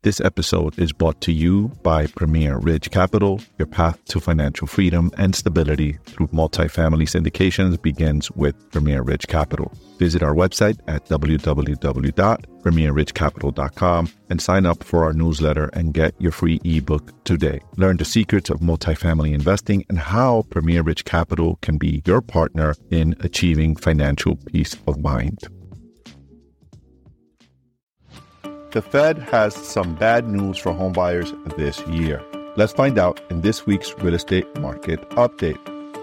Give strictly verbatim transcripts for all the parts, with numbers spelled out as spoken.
This episode is brought to you by Premier Ridge Capital. Your path to financial freedom and stability through multifamily syndications begins with Premier Ridge Capital. Visit our website at w w w dot premier ridge capital dot com and sign up for our newsletter and get your free ebook today. Learn the secrets of multifamily investing and how Premier Ridge Capital can be your partner in achieving financial peace of mind. The Fed has some bad news for homebuyers this year. Let's find out in this week's real estate market update.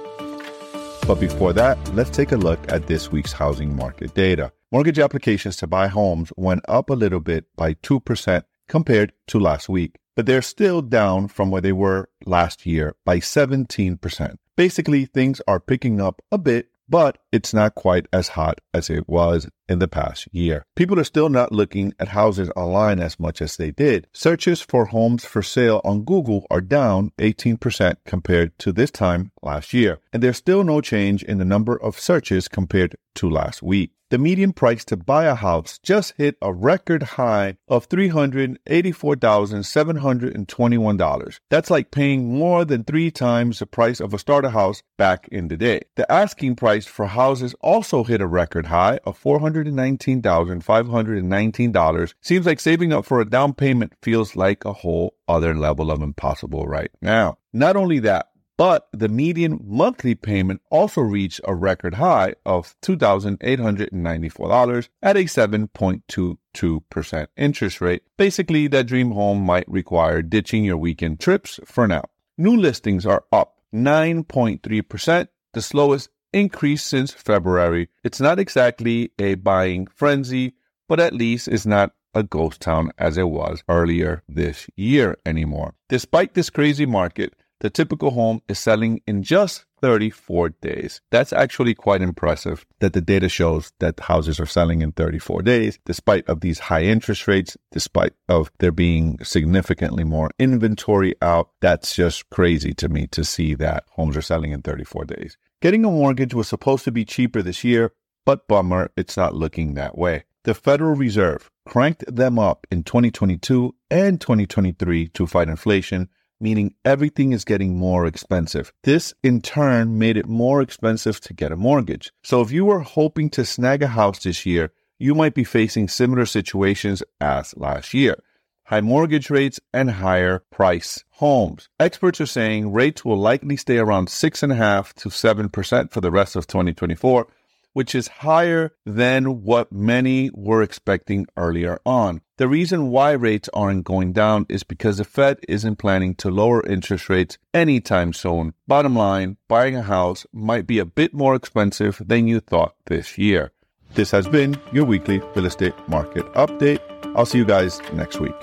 But before that, let's take a look at this week's housing market data. Mortgage applications to buy homes went up a little bit by two percent compared to last week, but they're still down from where they were last year by seventeen percent. Basically, things are picking up a bit, but it's not quite as hot as it was in the past year. People are still not looking at houses online as much as they did. Searches for homes for sale on Google are down eighteen percent compared to this time last year. And there's still no change in the number of searches compared to last week. The median price to buy a house just hit a record high of three hundred eighty-four thousand seven hundred twenty-one dollars. That's like paying more than three times the price of a starter house back in the day. The asking price for houses also hit a record high of four hundred nineteen thousand five hundred nineteen dollars. Seems like saving up for a down payment feels like a whole other level of impossible right now. Not only that, but the median monthly payment also reached a record high of two thousand eight hundred ninety-four dollars at a seven point two two percent interest rate. Basically, that dream home might require ditching your weekend trips for now. New listings are up nine point three percent, the slowest increase since February. It's not exactly a buying frenzy, but at least it's not a ghost town as it was earlier this year anymore. Despite this crazy market, the typical home is selling in just thirty-four days. That's actually quite impressive that the data shows that houses are selling in thirty-four days, despite of these high interest rates, despite of there being significantly more inventory out. That's just crazy to me to see that homes are selling in thirty-four days. Getting a mortgage was supposed to be cheaper this year, but bummer, it's not looking that way. The Federal Reserve cranked them up in twenty twenty-two and twenty twenty-three to fight inflation, meaning everything is getting more expensive. This, in turn, made it more expensive to get a mortgage. So if you were hoping to snag a house this year, you might be facing similar situations as last year. High mortgage rates and higher price homes. Experts are saying rates will likely stay around six point five to seven percent for the rest of twenty twenty-four, which is higher than what many were expecting earlier on. The reason why rates aren't going down is because the Fed isn't planning to lower interest rates anytime soon. Bottom line, buying a house might be a bit more expensive than you thought this year. This has been your weekly real estate market update. I'll see you guys next week.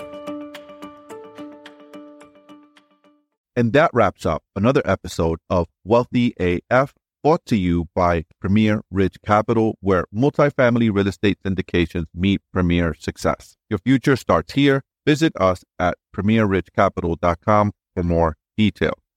And that wraps up another episode of Wealthy A F, brought to you by Premier Ridge Capital, where multifamily real estate syndications meet premier success. Your future starts here. Visit us at premier ridge capital dot com for more details.